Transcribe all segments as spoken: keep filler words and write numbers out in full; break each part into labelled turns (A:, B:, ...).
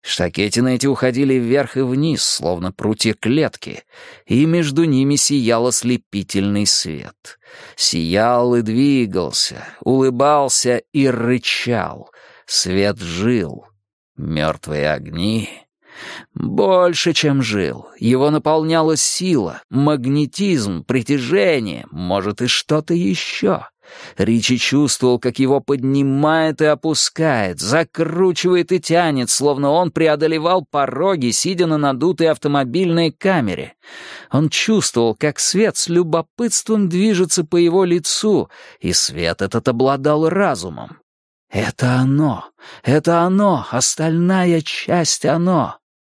A: Штакетины эти уходили вверх и вниз, словно прутья клетки, и между ними сиял ослепительный свет. Сиял и двигался, улыбался и рычал. Свет жил. Мертвые огни... Больше, чем жил. Его наполняла сила, магнетизм, притяжение, может, и что-то еще. Ричи чувствовал, как его поднимает и опускает, закручивает и тянет, словно он преодолевал пороги, сидя на надутой автомобильной камере. Он чувствовал, как свет с любопытством движется по его лицу, и свет этот обладал разумом. Это оно, это оно, остальная часть оно.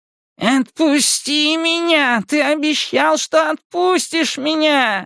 B: «Отпусти меня! Ты обещал, что отпустишь меня!»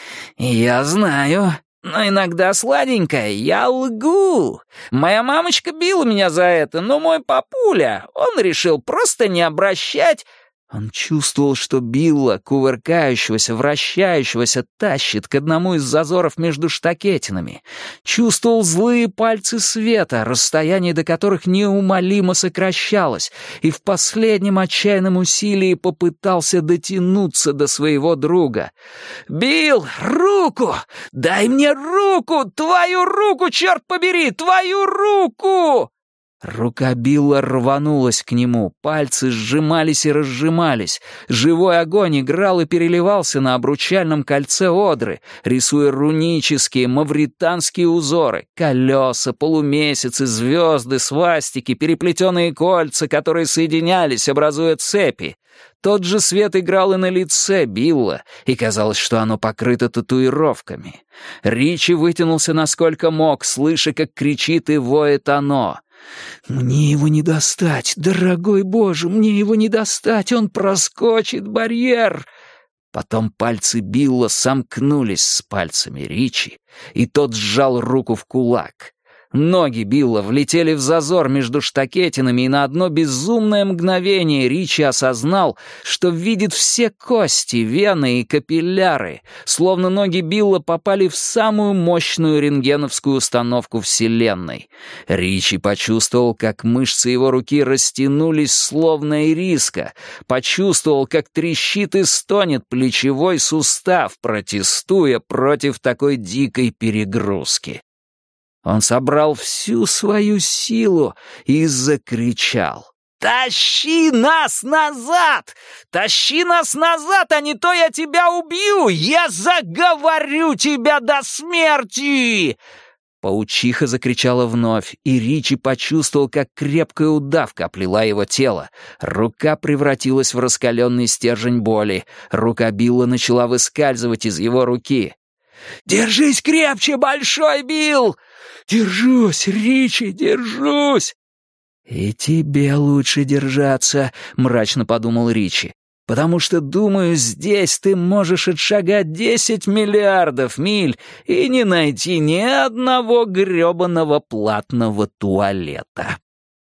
A: «Я знаю, но иногда, сладенькая, я лгу. Моя мамочка била меня за это, но мой папуля, он решил просто не обращать...» Он чувствовал, что Билла, кувыркающегося, вращающегося, тащит к одному из зазоров между штакетинами. Чувствовал злые пальцы света, расстояние до которых неумолимо сокращалось, и в последнем отчаянном усилии попытался дотянуться до своего друга. «Билл, руку! Дай мне руку! Твою руку, черт побери! Твою руку!» Рука Билла рванулась к нему, пальцы сжимались и разжимались. Живой огонь играл и переливался на обручальном кольце Одры, рисуя рунические, мавританские узоры, колеса, полумесяцы, звезды, свастики, переплетенные кольца, которые соединялись, образуя цепи. Тот же свет играл и на лице Билла, и казалось, что оно покрыто татуировками. Ричи вытянулся насколько мог, слыша, как кричит и воет оно. «Мне его не достать, дорогой Боже, мне его не достать, он проскочит барьер!» Потом пальцы Билла сомкнулись с пальцами Ричи, и тот сжал руку в кулак. Ноги Билла влетели в зазор между штакетинами, и на одно безумное мгновение Ричи осознал, что видит все кости, вены и капилляры, словно ноги Билла попали в самую мощную рентгеновскую установку Вселенной. Ричи почувствовал, как мышцы его руки растянулись, словно ириска, почувствовал, как трещит и стонет плечевой сустав, протестуя против такой дикой перегрузки. Он собрал всю свою силу и закричал. «Тащи нас назад! Тащи нас назад, а не то я тебя убью! Я заговорю тебя до смерти!» Паучиха закричала вновь, и Ричи почувствовал, как крепкая удавка оплела его тело. Рука превратилась в раскаленный стержень боли. Рука Билла начала выскальзывать из его руки. «Держись крепче, Большой Билл!» «Держусь, Ричи, держусь!» «И тебе лучше держаться», — мрачно подумал Ричи, «потому что, думаю, здесь ты можешь отшагать десять миллиардов миль и не найти ни одного грёбаного платного туалета».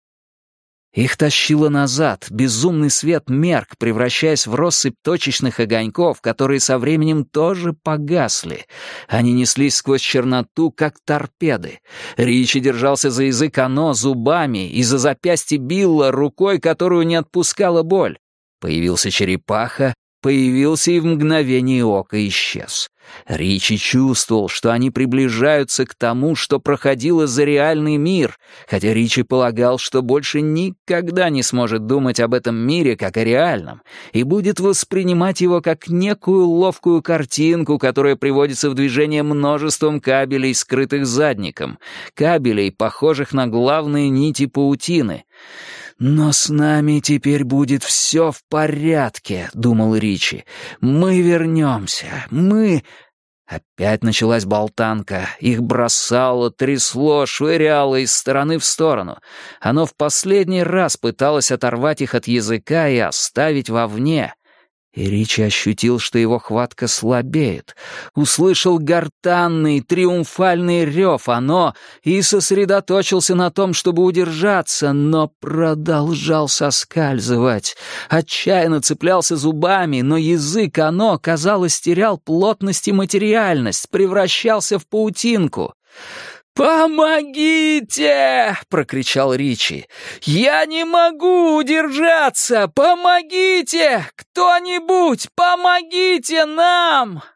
A: Их тащило назад, безумный свет мерк, превращаясь в россыпь точечных огоньков, которые со временем тоже погасли. Они неслись сквозь черноту, как торпеды. Ричи держался за язык оно зубами и за запястье Билла рукой, которую не отпускала боль. Появился черепаха, появился и в мгновение ока исчез. Ричи чувствовал, что они приближаются к тому, что проходило за реальный мир, хотя Ричи полагал, что больше никогда не сможет думать об этом мире как о реальном и будет воспринимать его как некую ловкую картинку, которая приводится в движение множеством кабелей, скрытых задником, кабелей, похожих на главные нити паутины. «Но с нами теперь будет все в порядке», — думал Ричи. «Мы вернемся, мы...» Опять началась болтанка. Их бросало, трясло, швыряло из стороны в сторону. Оно в последний раз пыталось оторвать их от языка и оставить вовне. И Ричи ощутил, что его хватка слабеет. Услышал гортанный, триумфальный рев оно и сосредоточился на том, чтобы удержаться, но продолжал соскальзывать. Отчаянно цеплялся зубами, но язык оно, казалось, терял плотность и материальность, превращался в паутинку. «Помогите!» — прокричал Ричи. «Я не могу удержаться! Помогите! Кто-нибудь, помогите нам!»